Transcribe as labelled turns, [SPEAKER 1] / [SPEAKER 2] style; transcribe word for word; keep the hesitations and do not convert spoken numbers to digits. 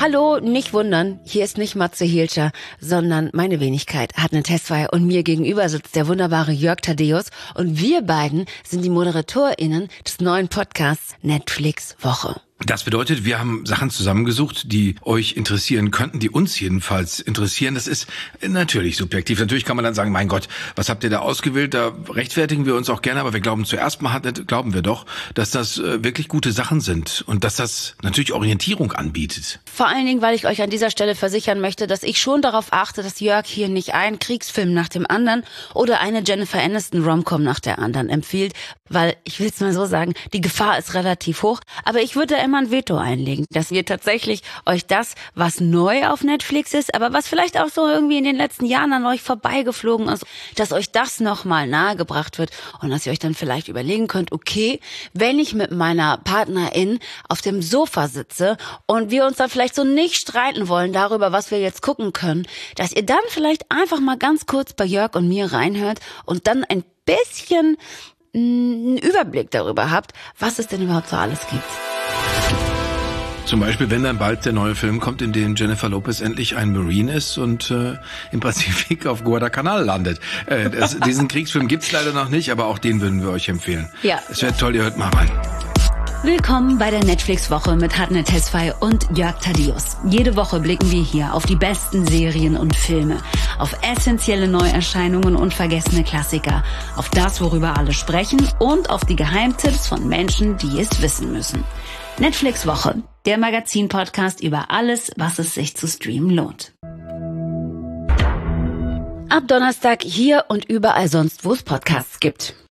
[SPEAKER 1] Hallo, nicht wundern, hier ist nicht Matze Hilscher, sondern meine Wenigkeit, Hadne Tesfaye, und mir gegenüber sitzt der wunderbare Jörg Thaddeus und wir beiden sind die ModeratorInnen des neuen Podcasts Netflix Woche.
[SPEAKER 2] Das bedeutet, wir haben Sachen zusammengesucht, die euch interessieren könnten, die uns jedenfalls interessieren. Das ist natürlich subjektiv. Natürlich kann man dann sagen, mein Gott, was habt ihr da ausgewählt? Da rechtfertigen wir uns auch gerne, aber wir glauben zuerst mal, glauben wir doch, dass das wirklich gute Sachen sind und dass das natürlich Orientierung anbietet.
[SPEAKER 1] Vor allen Dingen, weil ich euch an dieser Stelle versichern möchte, dass ich schon darauf achte, dass Jörg hier nicht einen Kriegsfilm nach dem anderen oder eine Jennifer Aniston Romcom nach der anderen empfiehlt, weil, ich will es mal so sagen, die Gefahr ist relativ hoch, aber ich würde immer ein Veto einlegen, dass wir tatsächlich euch das, was neu auf Netflix ist, aber was vielleicht auch so irgendwie in den letzten Jahren an euch vorbeigeflogen ist, dass euch das nochmal nahegebracht wird und dass ihr euch dann vielleicht überlegen könnt, okay, wenn ich mit meiner Partnerin auf dem Sofa sitze und wir uns dann vielleicht so nicht streiten wollen darüber, was wir jetzt gucken können, dass ihr dann vielleicht einfach mal ganz kurz bei Jörg und mir reinhört und dann ein bisschen einen Überblick darüber habt, was es denn überhaupt so alles gibt.
[SPEAKER 2] Zum Beispiel, wenn dann bald der neue Film kommt, in dem Jennifer Lopez endlich ein Marine ist und äh, im Pazifik auf Guadalcanal landet. Äh, das, diesen Kriegsfilm gibt's leider noch nicht, aber auch den würden wir euch empfehlen.
[SPEAKER 1] Ja.
[SPEAKER 2] Es wäre toll, ihr hört mal rein.
[SPEAKER 1] Willkommen bei der Netflix-Woche mit Hadne Tesfaye und Jörg Thaddeus. Jede Woche blicken wir hier auf die besten Serien und Filme, auf essentielle Neuerscheinungen und vergessene Klassiker, auf das, worüber alle sprechen und auf die Geheimtipps von Menschen, die es wissen müssen. Netflix-Woche, der Magazin-Podcast über alles, was es sich zu streamen lohnt. Ab Donnerstag hier und überall sonst, wo es Podcasts gibt.